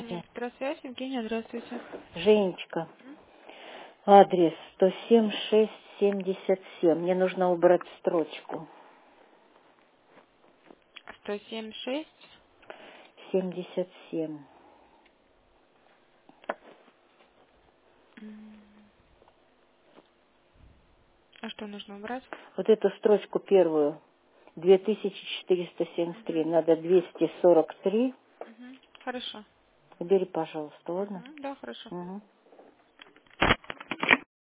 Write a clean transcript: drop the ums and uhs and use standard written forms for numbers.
Электросвязь, Евгения, здравствуйте. Женечка, адрес 107-6-77. Мне нужно убрать строчку. 107,6. 77. А что нужно убрать? Вот эту строчку первую. 2473. Надо 243. Хорошо. Убери, пожалуйста, ладно? Да, хорошо. Угу.